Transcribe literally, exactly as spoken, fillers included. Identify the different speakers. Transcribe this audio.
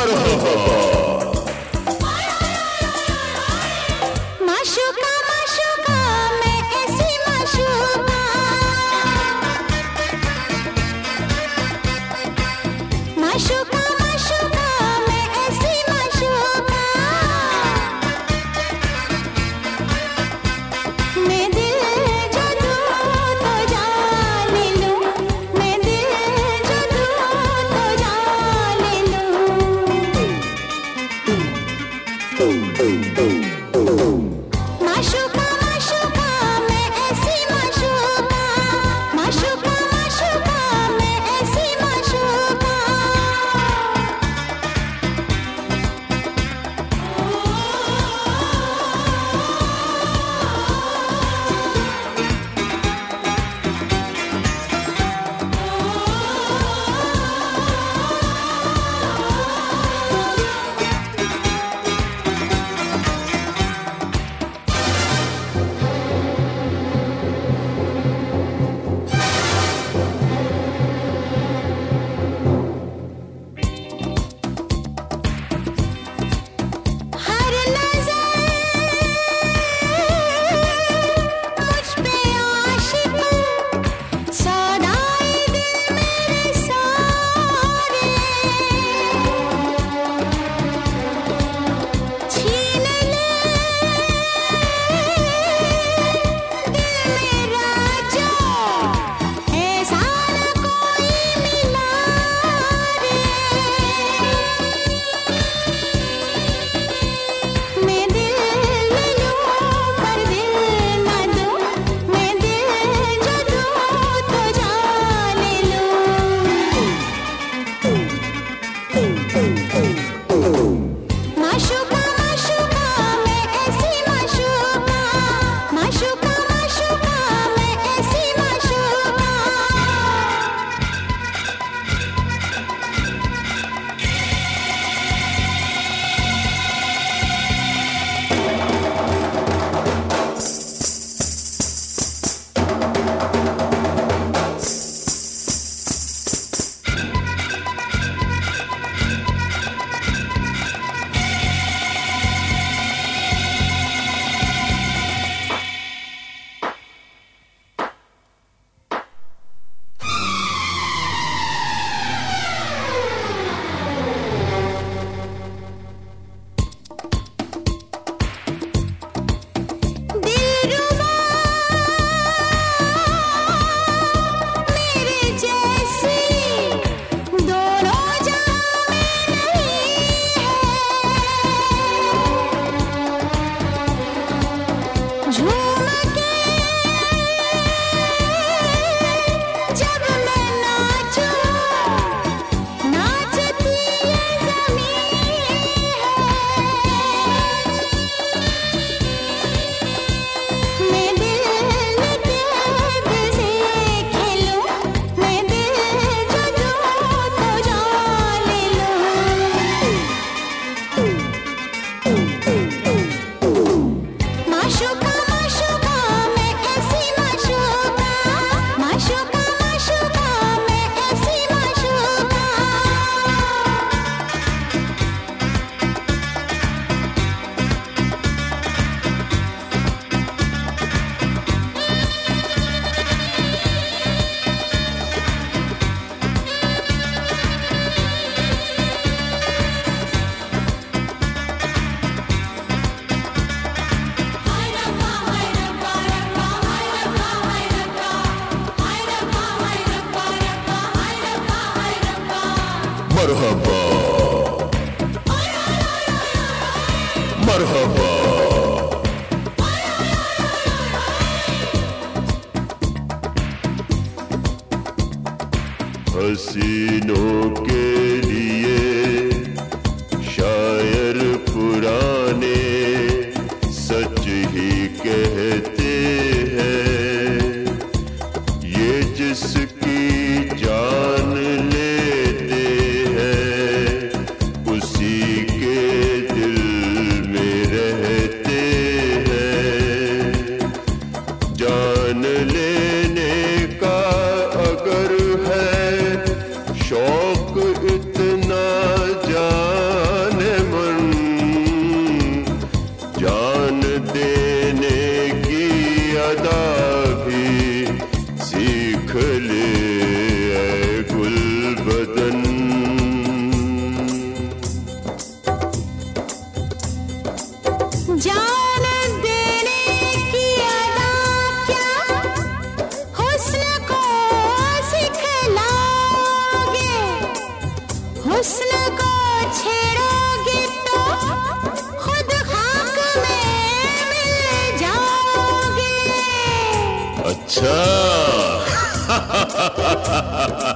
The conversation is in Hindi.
Speaker 1: माशूका माशूका मैं ऐसी माशूका, माशूका माशूका मैं ऐसी माशूका, मैं दिल जो दूँ तो जान लूँ, मैं दिल जो दूँ तो जान लूँ। माशूका माशूका मैं ऐसी माशूका, माशूका माशूका मैं ऐसी माशूका। हर नज़र मुझ पे आशिक, सौदाई दिल मेरे सारे, छीन ले दिल मेरा जो, ऐसा न कोई मिला रे। मैं दिल ले लूँ पर दिल न दूँ, मैं दिल जो दूँ तो जान लूँ। माशूका माशूका मैं ऐसी माशूका, माशूका माशूका मैं ऐसी माशूका। दिलरुबा मेरे जैसी दोनों जहां में नहीं है, झूम के जब मैं नाचूं, नाचती ये ज़मीं है। मैं दिल दिल से खेलूं, मैं दिल जो दूँ तो जान लूँ। माशूका माशूका मैं ऐसी माशूका, माशूका माशूका मैं ऐसी माशूका।
Speaker 2: मरहबा मरहबा हसीनों के लिए शायर पुराने सच ही कहते हैं, ये जिसकी जान लेते हैं उसी के दिल में रहते हैं। जान लेने का अगर है शौक
Speaker 1: हुस्न को छेड़ोगे तो खुद खाक में मिल जाओगे।
Speaker 2: अच्छा